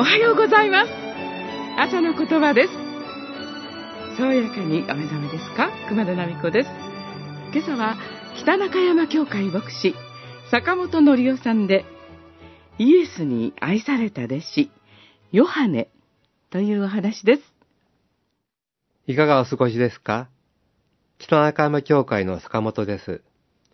はようございます。朝の言葉です。爽やかにお目覚めですか？熊田奈美子です。今朝は北中山教会牧師坂本則夫さんで、イエスに愛された弟子ヨハネというお話です。 いかがお過ごしですか？北中山教会の坂本です。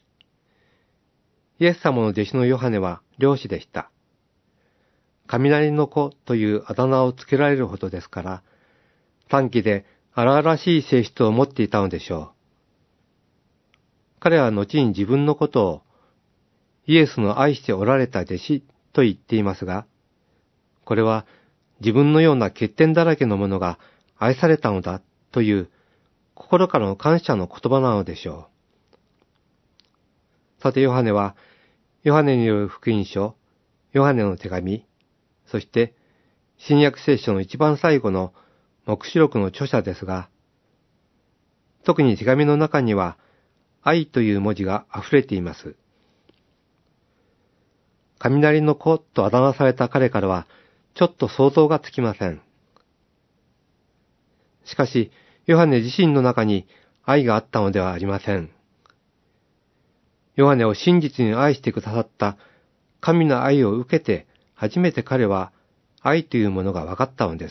イエス様の弟子のヨハネは漁師でした。雷の子というあだ名をつけられるほどですから、短気で荒々しい性質を持っていたのでしょう。彼は後に自分のことをイエスの愛しておられた弟子と言っていますが、これは自分のような欠点だらけの者が愛されたのだという心からの感謝の言葉なのでしょう。さてヨハネは、ヨハネによる福音書、ヨハネの手紙、そして新約聖書の一番最後の黙示録の著者ですが、特に手紙の中には愛という文字が溢れています。雷の子とあだ名された彼からはちょっと想像がつきません。しかし、ヨハネ自身の中に愛があったのではありません。ヨハネを真実に愛してくださった神の愛を受けて初めて彼は愛というものが分かったのです。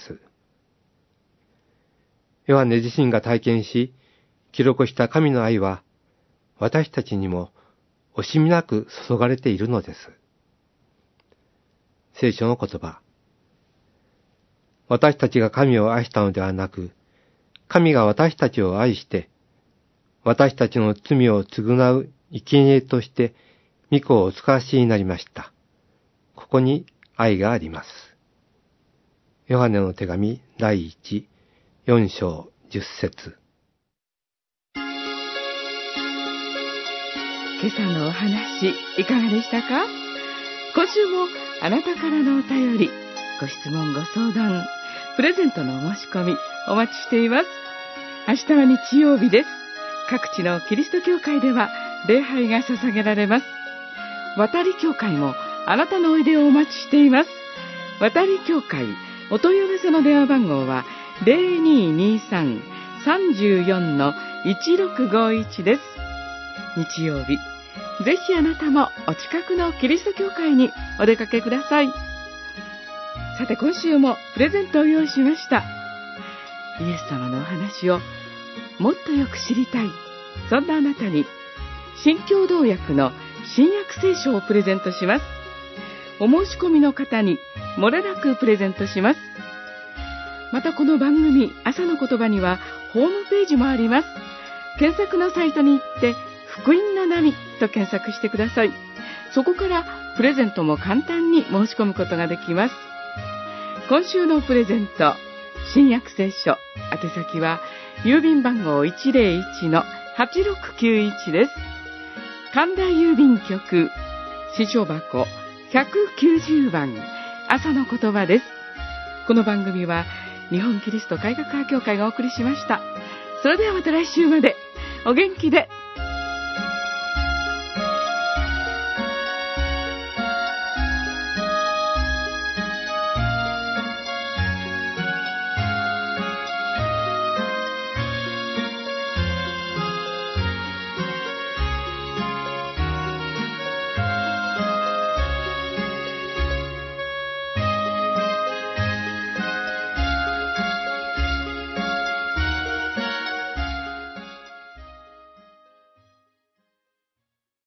ヨハネ自身が体験し、記録した神の愛は私たちにも惜しみなく注がれているのです。聖書の言葉。私たちが神を愛したのではなく、神が私たちを愛して、私たちの罪を償う生贄として、御子をお使わしになりました。ここに愛があります。ヨハネの手紙第1、4章10節。 今朝のお話いかがでしたか？今週もあなたからのお便り、ご質問ご相談、プレゼントのお申し込みお待ちしています。明日は日曜日です。各地のキリスト教会では礼拝が捧げられます。渡り教会もあなたのおいでをお待ちしています。渡り教会お問い合わせの電話番号は 0223-34-1651 です。日曜日、ぜひあなたもお近くのキリスト教会にお出かけください。さて今週もプレゼントを用意しました。イエス様のお話をもっとよく知りたい、そんなあなたに新共同訳の新約聖書をプレゼントします。お申し込みの方に漏れなくプレゼントします。またこの番組朝の言葉にはホームページもあります。検索のサイトに行って福音の波と検索してください。そこからプレゼントも簡単に申し込むことができます。今週のプレゼント、新約聖書、宛先は郵便番号 101-8691 です。神田郵便局支所箱190番、朝の言葉です。この番組は日本キリスト改革派協会がお送りしました。それではまた来週までお元気で。